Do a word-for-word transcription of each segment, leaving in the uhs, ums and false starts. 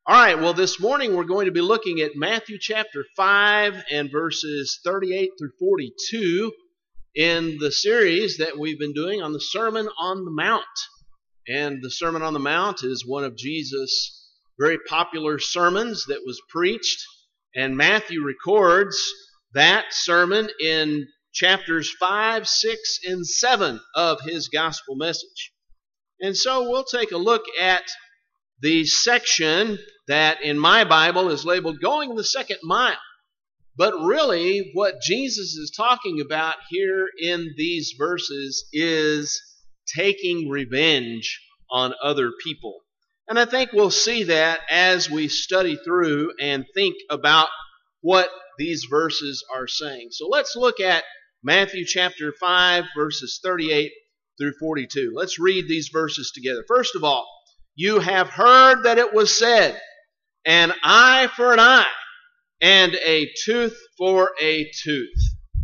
All right, well, this morning we're going to be looking at Matthew chapter five and verses thirty-eight through forty-two in the series that we've been doing on the Sermon on the Mount. And the Sermon on the Mount is one of Jesus' very popular sermons that was preached. And Matthew records that sermon in chapters five, six, and seven of his gospel message. And so we'll take a look at the section that in my Bible is labeled Going the Second Mile. But really what Jesus is talking about here in these verses is taking revenge on other people. And I think we'll see that as we study through and think about what these verses are saying. So let's look at Matthew chapter five, verses thirty-eight through forty-two. Let's read these verses together. First of all, you have heard that it was said, an eye for an eye, and a tooth for a tooth.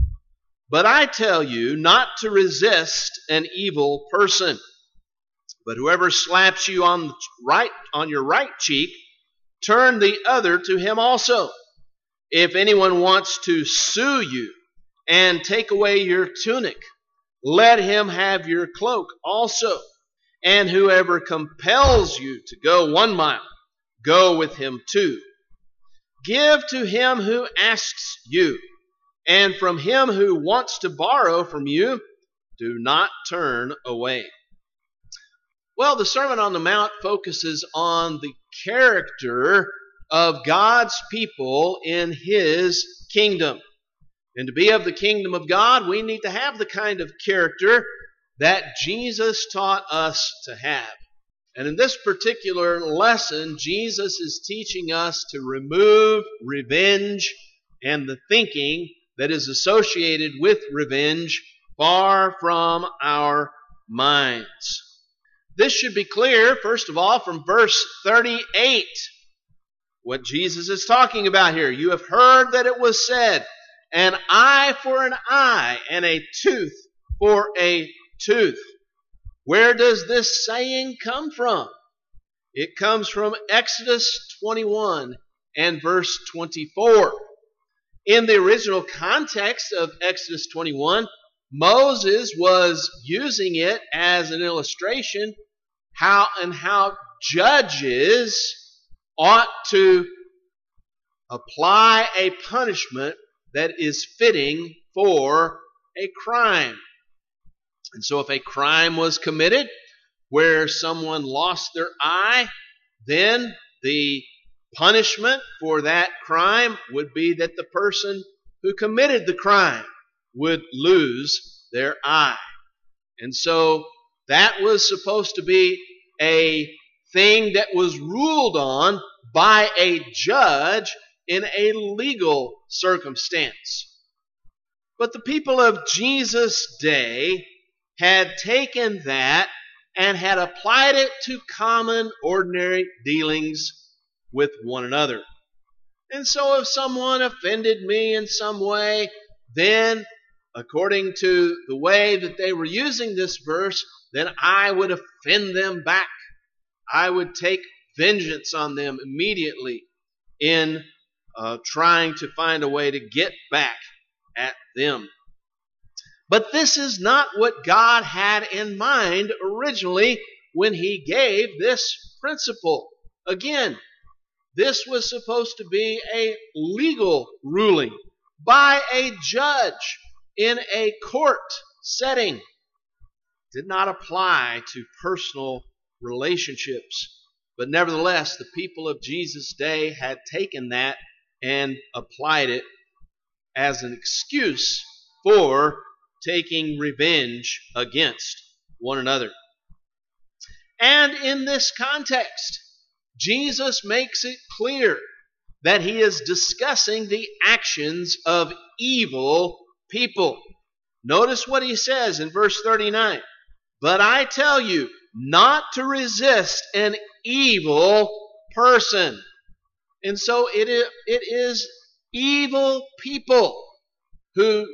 But I tell you not to resist an evil person. But whoever slaps you on the right, on your right cheek, turn the other to him also. If anyone wants to sue you and take away your tunic, let him have your cloak also. And whoever compels you to go one mile, go with him two. Give to him who asks you, and from him who wants to borrow from you, do not turn away. Well, the Sermon on the Mount focuses on the character of God's people in His kingdom. And to be of the kingdom of God, we need to have the kind of character that Jesus taught us to have. And in this particular lesson, Jesus is teaching us to remove revenge and the thinking that is associated with revenge far from our minds. This should be clear, first of all, from verse thirty-eight, what Jesus is talking about here. You have heard that it was said, an eye for an eye and a tooth for a tooth. Where does this saying come from? It comes from Exodus twenty-one and verse twenty-four. In the original context of Exodus twenty-one, Moses was using it as an illustration how and how judges ought to apply a punishment that is fitting for a crime. And so if a crime was committed where someone lost their eye, then the punishment for that crime would be that the person who committed the crime would lose their eye. And so that was supposed to be a thing that was ruled on by a judge in a legal circumstance. But the people of Jesus' day had taken that and had applied it to common, ordinary dealings with one another. And so if someone offended me in some way, then according to the way that they were using this verse, then I would offend them back. I would take vengeance on them immediately in uh, trying to find a way to get back at them. But this is not what God had in mind originally when He gave this principle. Again, this was supposed to be a legal ruling by a judge in a court setting. It did not apply to personal relationships. But nevertheless, the people of Jesus' day had taken that and applied it as an excuse for taking revenge against one another. And in this context, Jesus makes it clear that He is discussing the actions of evil people. Notice what He says in verse thirty-nine. But I tell you not to resist an evil person. And so it is, it is evil people who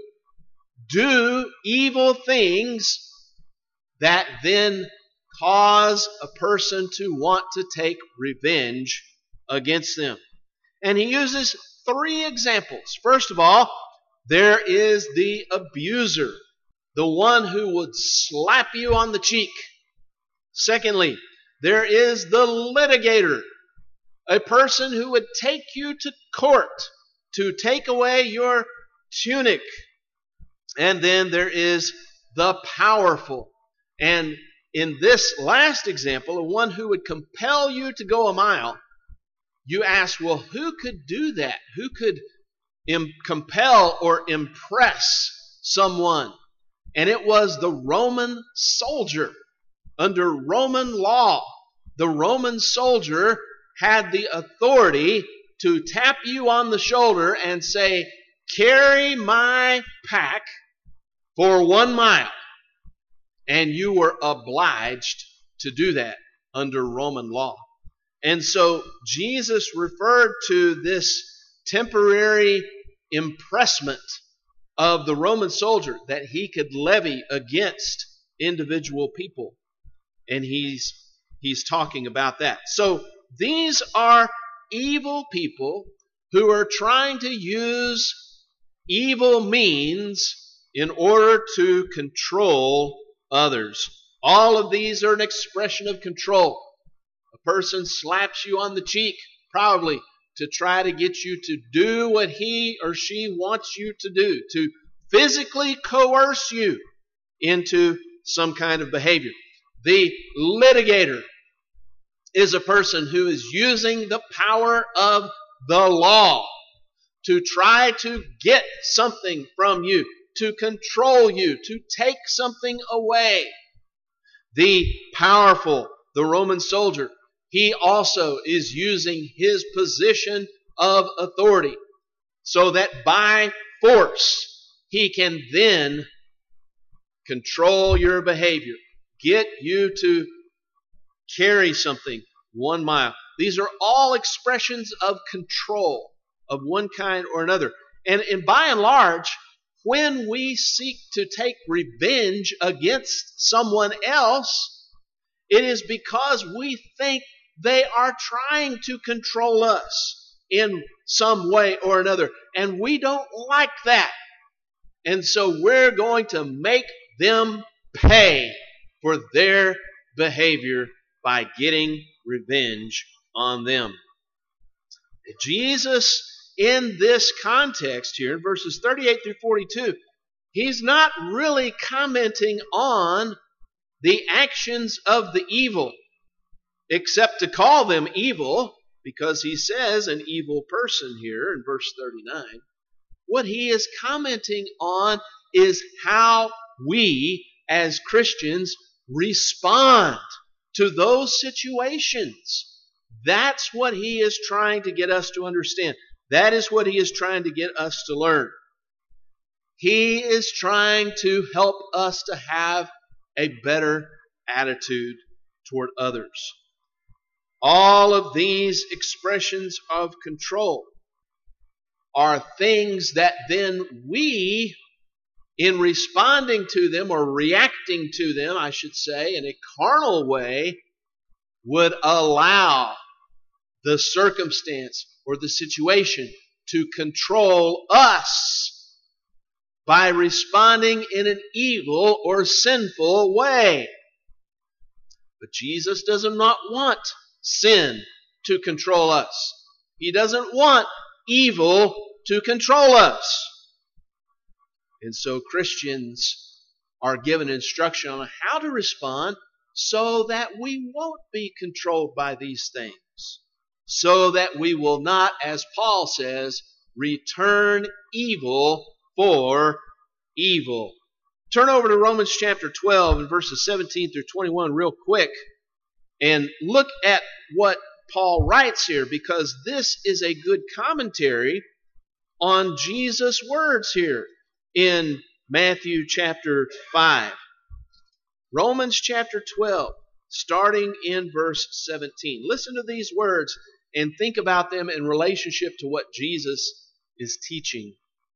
do evil things that then cause a person to want to take revenge against them. And he uses three examples. First of all, there is the abuser, the one who would slap you on the cheek. Secondly, there is the litigator, a person who would take you to court to take away your tunic. And then there is the powerful. And in this last example, the one who would compel you to go a mile, you ask, well, who could do that? Who could im- compel or impress someone? And it was the Roman soldier. Under Roman law, the Roman soldier had the authority to tap you on the shoulder and say, carry my pack for one mile. And you were obliged to do that under Roman law. And so Jesus referred to this temporary impressment of the Roman soldier that he could levy against individual people. And he's he's talking about that. So these are evil people who are trying to use evil means in order to control others. All of these are an expression of control. A person slaps you on the cheek, probably to try to get you to do what he or she wants you to do, to physically coerce you into some kind of behavior. The litigator is a person who is using the power of the law to try to get something from you, to control you, to take something away. The powerful, the Roman soldier, he also is using his position of authority so that by force he can then control your behavior, get you to carry something one mile. These are all expressions of control of one kind or another. And, and by and large, when we seek to take revenge against someone else, it is because we think they are trying to control us in some way or another. And we don't like that. And so we're going to make them pay for their behavior by getting revenge on them. Jesus, in this context here, in verses thirty-eight through forty-two, he's not really commenting on the actions of the evil, except to call them evil, because he says an evil person here in verse thirty-nine. What he is commenting on is how we as Christians respond to those situations. That's what he is trying to get us to understand. That is what he is trying to get us to learn. He is trying to help us to have a better attitude toward others. All of these expressions of control are things that then we, in responding to them or reacting to them, I should say, in a carnal way, would allow the circumstance or the situation to control us by responding in an evil or sinful way. But Jesus does not want sin to control us. He doesn't want evil to control us. And so Christians are given instruction on how to respond so that we won't be controlled by these things. So that we will not, as Paul says, return evil for evil. Turn over to Romans chapter twelve and verses seventeen through twenty-one real quick and look at what Paul writes here, because this is a good commentary on Jesus' words here in Matthew chapter five. Romans chapter twelve, starting in verse seventeen. Listen to these words and think about them in relationship to what Jesus is teaching.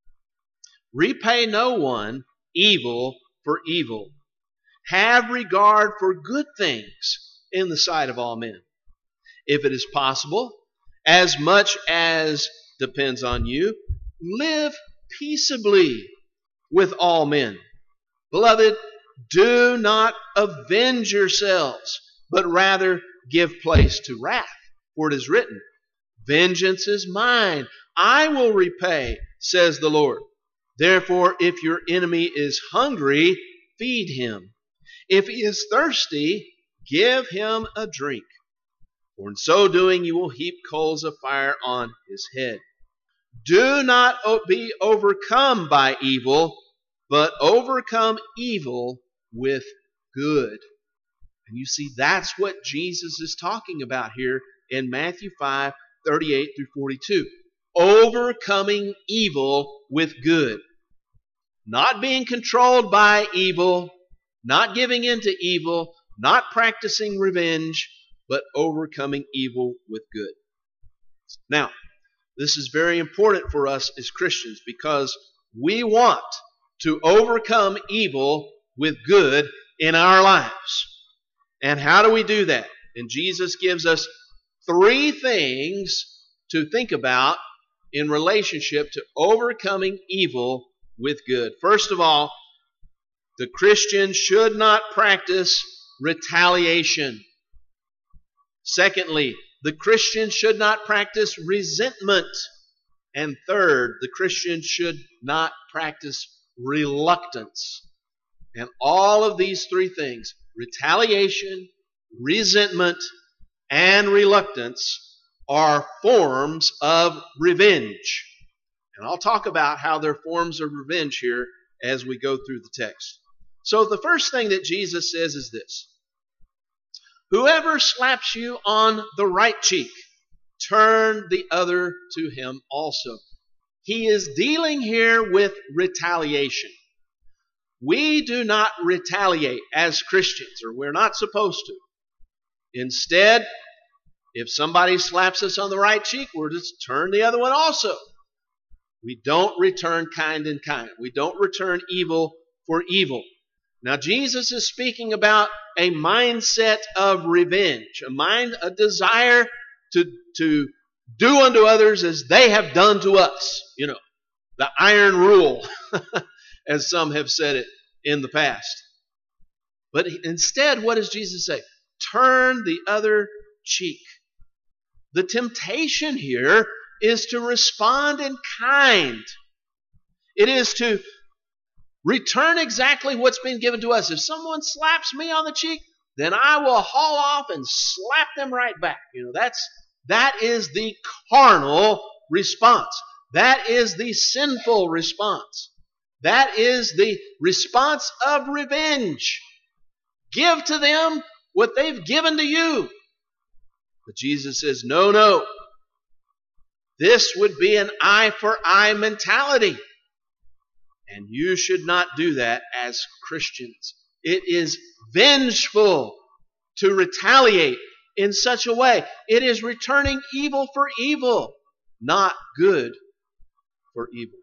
Repay no one evil for evil. Have regard for good things in the sight of all men. If it is possible, As much as depends on you, live peaceably with all men. Beloved, do not avenge yourselves, but rather give place to wrath. For it is written, vengeance is mine, I will repay, says the Lord. Therefore, if your enemy is hungry, feed him. If he is thirsty, give him a drink. For in so doing, you will heap coals of fire on his head. Do not be overcome by evil, but overcome evil with good. And you see, that's what Jesus is talking about here in Matthew five, thirty-eight through forty-two. Overcoming evil with good. Not being controlled by evil, not giving in to evil, not practicing revenge, but overcoming evil with good. Now, this is very important for us as Christians because we want to overcome evil with good in our lives. And how do we do that? And Jesus gives us three things to think about in relationship to overcoming evil with good. First of all, the Christian should not practice retaliation. Secondly, the Christian should not practice resentment. And third, the Christian should not practice reluctance. And all of these three things, retaliation, resentment, and reluctance, are forms of revenge. And I'll talk about how they're forms of revenge here as we go through the text. So the first thing that Jesus says is this: whoever slaps you on the right cheek, turn the other to him also. He is dealing here with retaliation. We do not retaliate as Christians, or we're not supposed to. Instead, if somebody slaps us on the right cheek, we're just turn the other one also. We don't return kind in kind. We don't return evil for evil. Now, Jesus is speaking about a mindset of revenge, a mind, a desire to, to do unto others as they have done to us. You know, the iron rule, as some have said it in the past. But instead, what does Jesus say? Turn the other cheek. The temptation here is to respond in kind. It is to return exactly what's been given to us. If someone slaps me on the cheek, then I will haul off and slap them right back. You know, that's that is the carnal response. That is the sinful response. That is the response of revenge. Give to them what they've given to you. But Jesus says, no, no. This would be an eye for eye mentality. And you should not do that as Christians. It is vengeful to retaliate in such a way. It is returning evil for evil, not good for evil.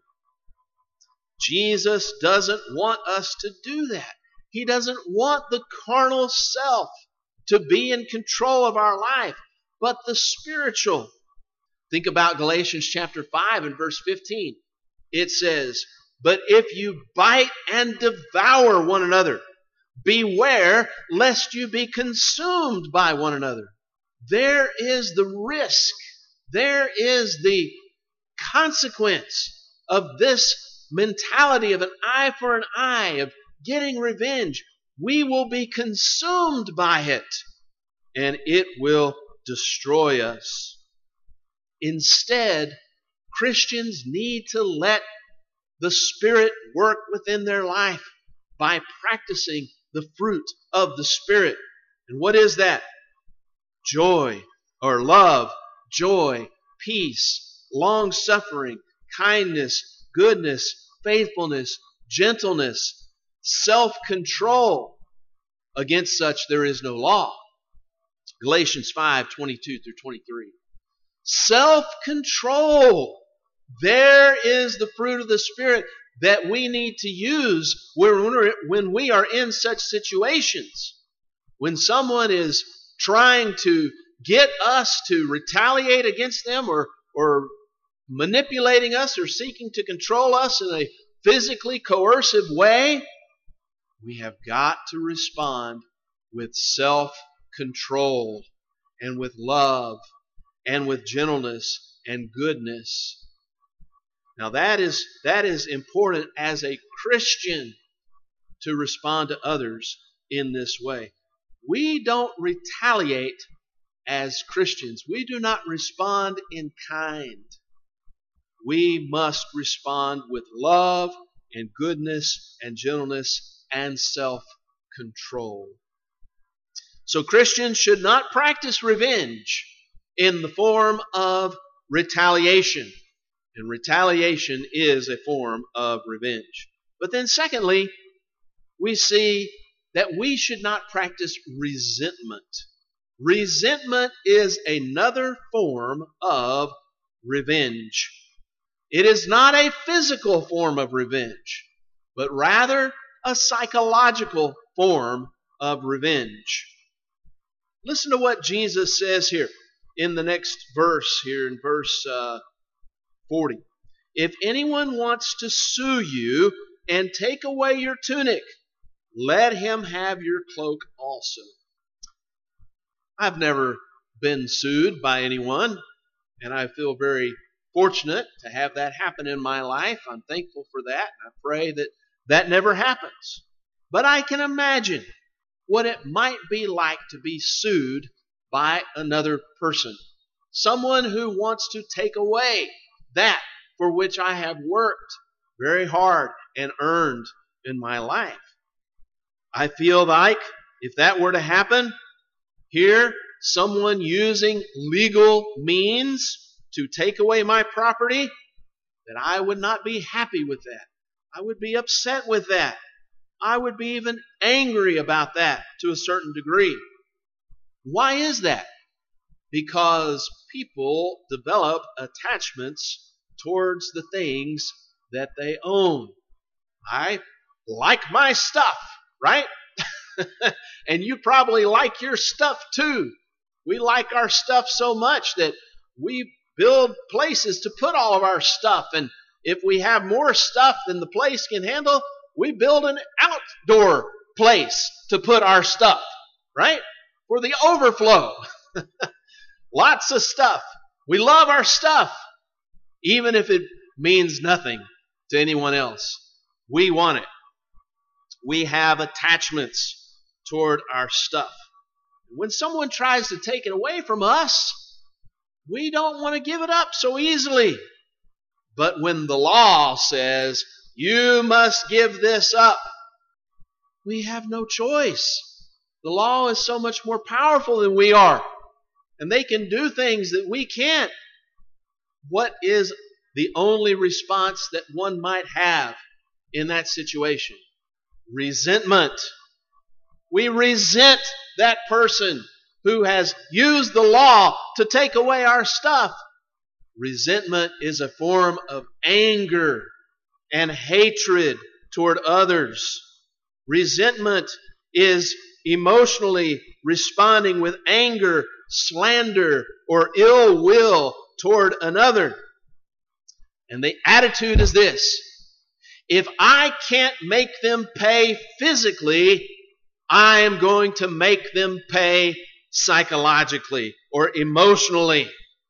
Jesus doesn't want us to do that. He doesn't want the carnal self to be in control of our life, but the spiritual. Think about Galatians chapter five and verse fifteen. It says, but if you bite and devour one another, beware lest you be consumed by one another. There is the risk. There is the consequence of this mentality of an eye for an eye, of getting revenge. We will be consumed by it, and it will destroy us. Instead, Christians need to let the Spirit work within their life by practicing the fruit of the Spirit. And what is that? Joy, or love, joy, peace, long-suffering, kindness, goodness, faithfulness, gentleness, self-control. Against such there is no law. Galatians five, twenty-two through twenty-three. Self-control. There is the fruit of the Spirit that we need to use when we are in such situations. When someone is trying to get us to retaliate against them or, or manipulating us or seeking to control us in a physically coercive way, we have got to respond with self-control and with love and with gentleness and goodness. Now that is, that is important as a Christian to respond to others in this way. We don't retaliate as Christians. We do not respond in kind. We must respond with love and goodness and gentleness and self-control. So Christians should not practice revenge in the form of retaliation. And retaliation is a form of revenge. But then secondly, we see that we should not practice resentment. Resentment is another form of revenge. It is not a physical form of revenge, but rather a psychological form of revenge. Listen to what Jesus says here in the next verse, here in verse uh, forty. If anyone wants to sue you and take away your tunic, let him have your cloak also. I've never been sued by anyone, and I feel very fortunate to have that happen in my life. I'm thankful for that. I pray that that never happens. But I can imagine what it might be like to be sued by another person. Someone who wants to take away that for which I have worked very hard and earned in my life. I feel like if that were to happen, here, someone using legal means to take away my property, that I would not be happy with that. I would be upset with that. I would be even angry about that to a certain degree. Why is that? Because people develop attachments towards the things that they own. I like my stuff, right? And you probably like your stuff too. We like our stuff so much that we build places to put all of our stuff. And if we have more stuff than the place can handle, we build an outdoor place to put our stuff, right? For the overflow. Lots of stuff. We love our stuff, even if it means nothing to anyone else. We want it. We have attachments toward our stuff. When someone tries to take it away from us, we don't want to give it up so easily. But when the law says, you must give this up, we have no choice. The law is so much more powerful than we are. And they can do things that we can't. What is the only response that one might have in that situation? Resentment. We resent that person who has used the law to take away our stuff. Resentment is a form of anger and hatred toward others. Resentment is emotionally responding with anger, slander, or ill will toward another. And the attitude is this: if I can't make them pay physically, I am going to make them pay psychologically or emotionally.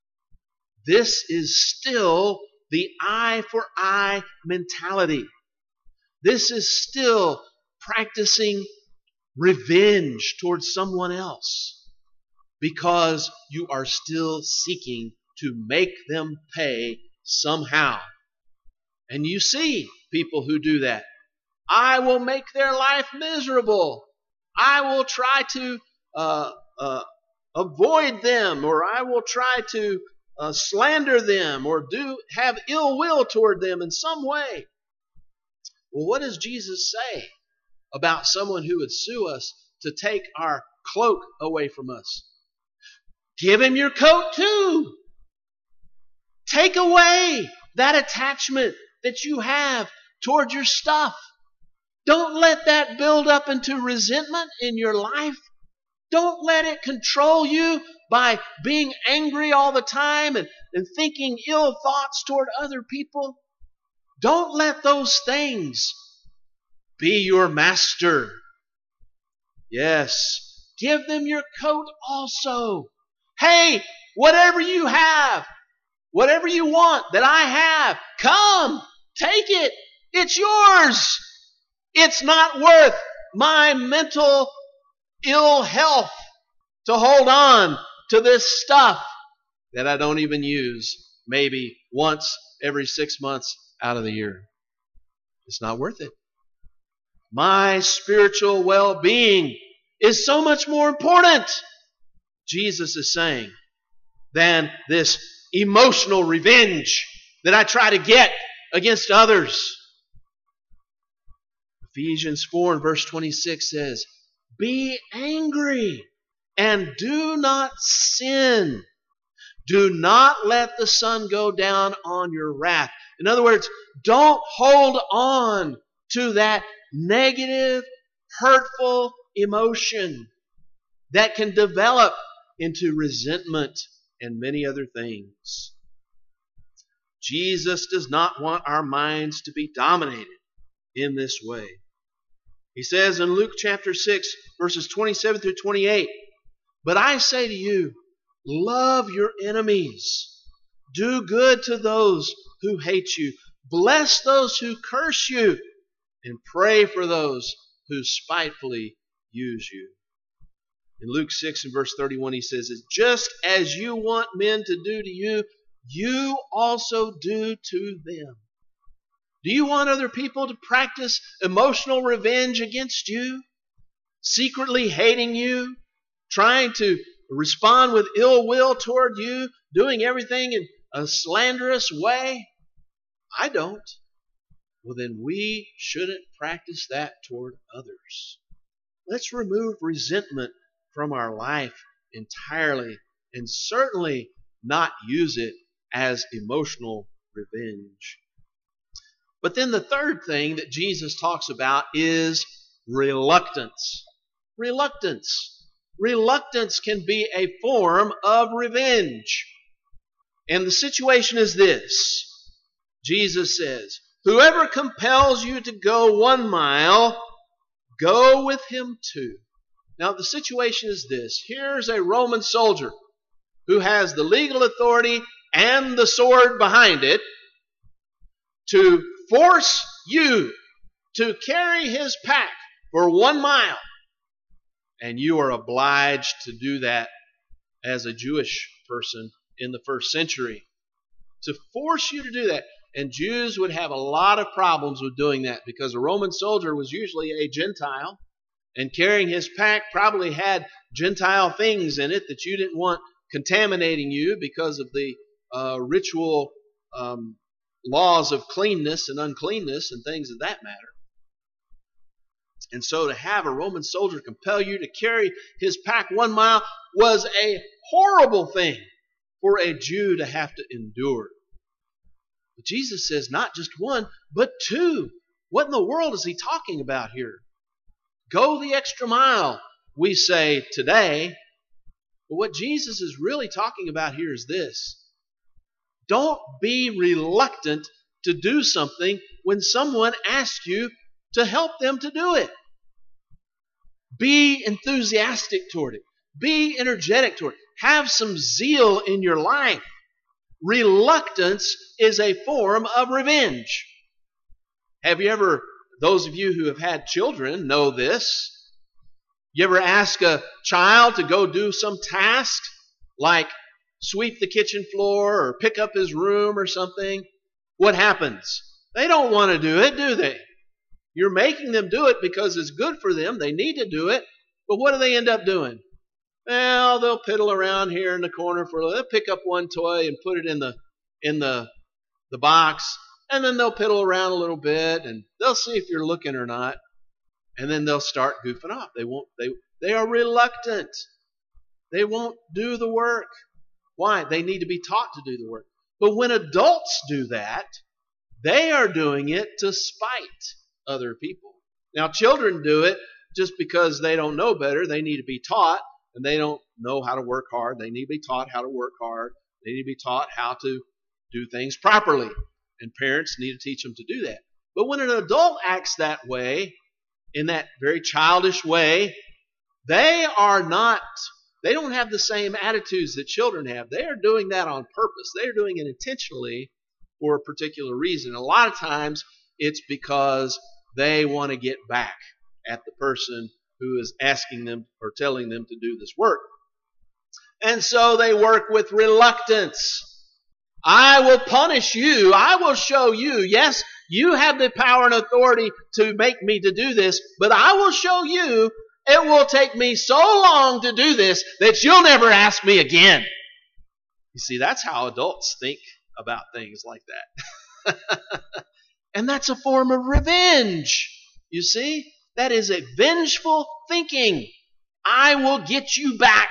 This is still the eye for eye mentality. This is still practicing revenge towards someone else because you are still seeking to make them pay somehow. And you see people who do that. I will make their life miserable. I will try to uh, uh, avoid them, or I will try to uh, slander them, or do have ill will toward them in some way. Well, what does Jesus say about someone who would sue us to take our cloak away from us? Give him your coat too. Take away that attachment that you have toward your stuff. Don't let that build up into resentment in your life. Don't let it control you by being angry all the time and, and thinking ill thoughts toward other people. Don't let those things be your master. Yes, give them your coat also. Hey, whatever you have, whatever you want that I have, come, take it. It's yours. It's not worth my mental ill health to hold on to this stuff that I don't even use maybe once every six months out of the year. It's not worth it. My spiritual well-being is so much more important, Jesus is saying, than this emotional revenge that I try to get against others. Ephesians four and verse twenty-six says, be angry and do not sin. Do not let the sun go down on your wrath. In other words, don't hold on to that negative, hurtful emotion that can develop into resentment and many other things. Jesus does not want our minds to be dominated in this way. He says in Luke chapter six, verses twenty-seven through twenty-eight, but I say to you, love your enemies. Do good to those who hate you. Bless those who curse you. And pray for those who spitefully use you. In Luke six and verse thirty-one, he says, just as you want men to do to you, you also do to them. Do you want other people to practice emotional revenge against you? Secretly hating you? Trying to respond with ill will toward you? Doing everything in a slanderous way? I don't. Well, then we shouldn't practice that toward others. Let's remove resentment from our life entirely and certainly not use it as emotional revenge. But then the third thing that Jesus talks about is reluctance. Reluctance. Reluctance can be a form of revenge. And the situation is this. Jesus says, whoever compels you to go one mile, go with him two. Now the situation is this. Here's a Roman soldier who has the legal authority and the sword behind it to force you to carry his pack for one mile. And you are obliged to do that as a Jewish person in the first century. To force you to do that. And Jews would have a lot of problems with doing that because a Roman soldier was usually a Gentile, and carrying his pack probably had Gentile things in it that you didn't want contaminating you because of the uh, ritual um, laws of cleanness and uncleanness and things of that matter. And so to have a Roman soldier compel you to carry his pack one mile was a horrible thing for a Jew to have to endure. But Jesus says not just one, but two. What in the world is he talking about here? Go the extra mile, we say today. But what Jesus is really talking about here is this. Don't be reluctant to do something when someone asks you to help them to do it. Be enthusiastic toward it. Be energetic toward it. Have some zeal in your life. Reluctance is a form of revenge. Have you ever, those of you who have had children know this. You ever ask a child to go do some task like sweep the kitchen floor or pick up his room or something? What happens? They don't want to do it, do they? You're making them do it because it's good for them. They need to do it. But what do they end up doing? Well, they'll piddle around here in the corner for a little. They'll pick up one toy and put it in the in the the box, and then they'll piddle around a little bit, and they'll see if you're looking or not, and then they'll start goofing off. They won't. They they are reluctant. They won't do the work. Why? They need to be taught to do the work. But when adults do that, they are doing it to spite other people. Now, children do it just because they don't know better. They need to be taught. and they don't know how to work hard. They need to be taught how to work hard. They need to be taught how to do things properly. And parents need to teach them to do that. But when an adult acts that way, in that very childish way, they are not, they don't have the same attitudes that children have. They are doing that on purpose. They are doing it intentionally for a particular reason. A lot of times it's because they want to get back at the person who is asking them or telling them to do this work. And so they work with reluctance. I will punish you. I will show you. Yes, you have the power and authority to make me to do this, but I will show you. It will take me so long to do this that you'll never ask me again. You see, that's how adults think about things like that. And that's a form of revenge. You see, that is a vengeful thinking. I will get you back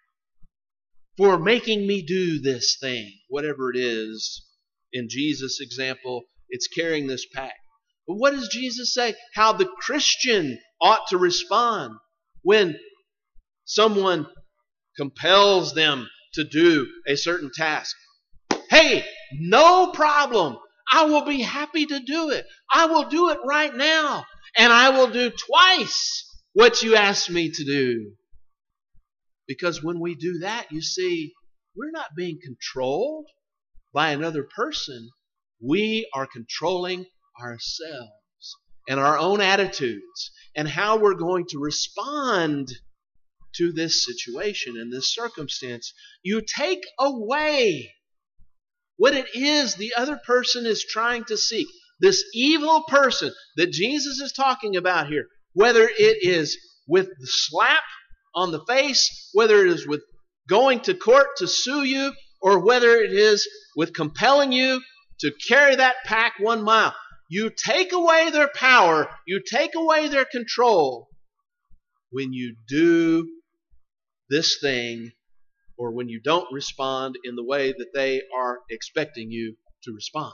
for making me do this thing, whatever it is. In Jesus' example, it's carrying this pack. But what does Jesus say? How the Christian ought to respond when someone compels them to do a certain task. Hey, no problem. I will be happy to do it. I will do it right now. And I will do twice what you asked me to do. Because when we do that, you see, we're not being controlled by another person. We are controlling ourselves and our own attitudes and how we're going to respond to this situation and this circumstance. You take away what it is the other person is trying to seek. This evil person that Jesus is talking about here, whether it is with the slap on the face, whether it is with going to court to sue you, or whether it is with compelling you to carry that pack one mile. You take away their power, you take away their control when you do this thing, or when you don't respond in the way that they are expecting you to respond.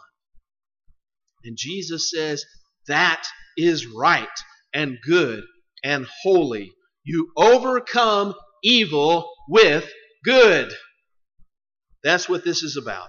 And Jesus says, that is right and good and holy. You overcome evil with good. That's what this is about.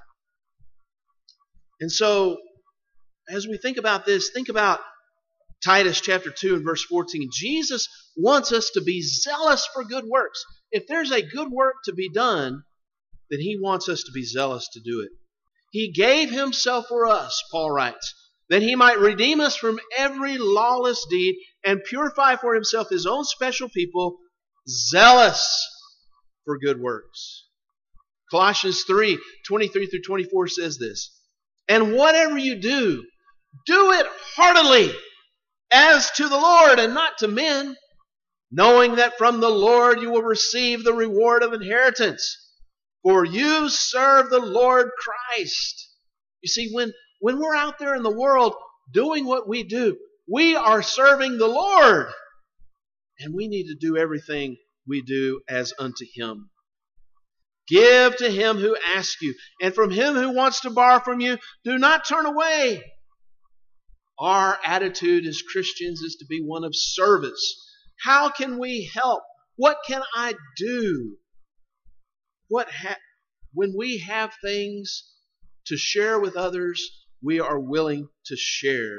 And so, as we think about this, think about Titus chapter two and verse fourteen. Jesus wants us to be zealous for good works. If there's a good work to be done, then He wants us to be zealous to do it. He gave Himself for us, Paul writes, that He might redeem us from every lawless deed and purify for Himself His own special people, zealous for good works. Colossians three, twenty-three through twenty-four says this, and whatever you do, do it heartily, as to the Lord and not to men, knowing that from the Lord you will receive the reward of inheritance. For you serve the Lord Christ. You see, when, when we're out there in the world doing what we do, we are serving the Lord. And we need to do everything we do as unto Him. Give to him who asks you, and from him who wants to borrow from you, do not turn away. Our attitude as Christians is to be one of service. How can we help? What can I do? What ha- when we have things to share with others, we are willing to share,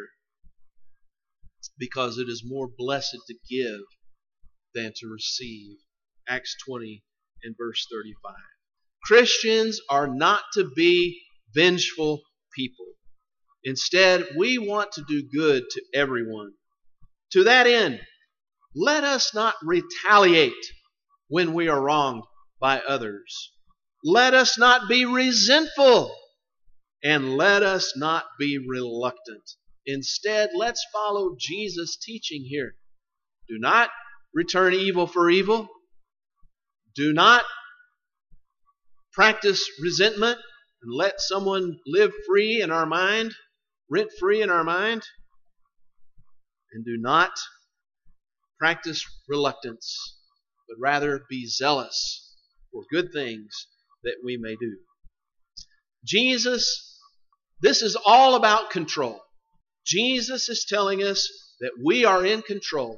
because it is more blessed to give than to receive. Acts twenty and verse thirty-five. Christians are not to be vengeful people. Instead, we want to do good to everyone. To that end, let us not retaliate when we are wronged by others. Let us not be resentful, and let us not be reluctant. Instead, let's follow Jesus' teaching here. Do not return evil for evil. Do not practice resentment and let someone live free in our mind, rent free in our mind. And do not practice reluctance, but rather be zealous for good things that we may do. Jesus, this is all about control. Jesus is telling us that we are in control.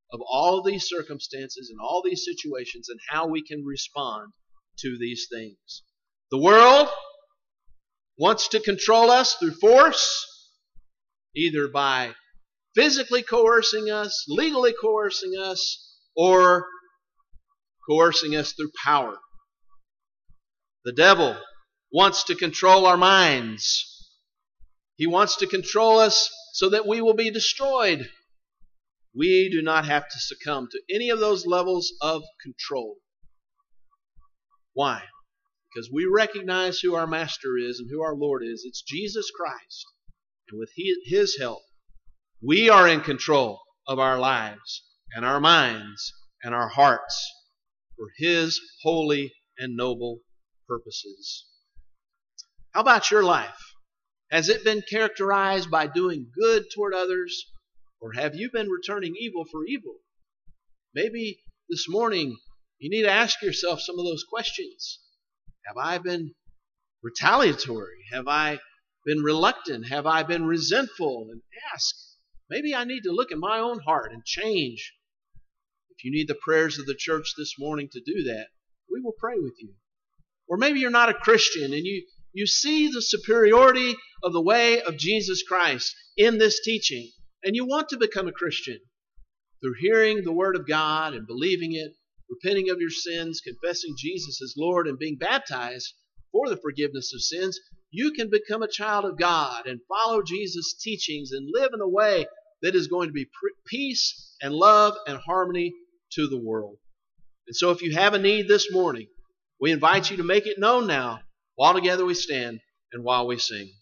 of all of these circumstances and all these situations and how we can respond to these things. The world wants to control us through force, either by physically coercing us, legally coercing us, or coercing us through power. The devil wants to control our minds. He wants to control us so that we will be destroyed. We do not have to succumb to any of those levels of control. Why? Because we recognize who our Master is and who our Lord is. It's Jesus Christ. And with His help, we are in control of our lives and our minds and our hearts for His holy and noble purposes. How about your life? Has it been characterized by doing good toward others, or have you been returning evil for evil? Maybe this morning you need to ask yourself some of those questions. Have I been retaliatory? Have I been reluctant? Have I been resentful? And ask. Maybe I need to look at my own heart and change. If you need the prayers of the church this morning to do that, we will pray with you. Or maybe you're not a Christian and you, you see the superiority of the way of Jesus Christ in this teaching, and you want to become a Christian through hearing the Word of God and believing it, repenting of your sins, confessing Jesus as Lord, and being baptized for the forgiveness of sins. You can become a child of God and follow Jesus' teachings and live in a way that is going to be peace and love and harmony to the world. And so if you have a need this morning, we invite you to make it known now while together we stand and while we sing.